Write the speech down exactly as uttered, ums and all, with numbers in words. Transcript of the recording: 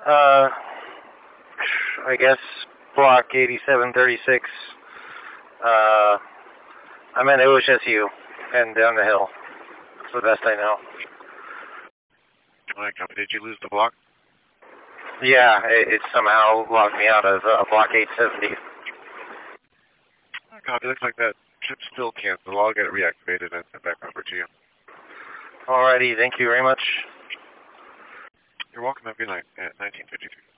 Uh, I guess block eighty-seven thirty-six. Uh, I'm in O H S U and down the hill. That's the best I know. All right, copy. Did you lose the block? Yeah, it, it somehow locked me out of uh, block eight seventy. Copy. Looks like that trip still canceled. I'll get it reactivated and send back over to you. Alrighty, thank you very much. You're welcome. Have a good night at nineteen fifty-three.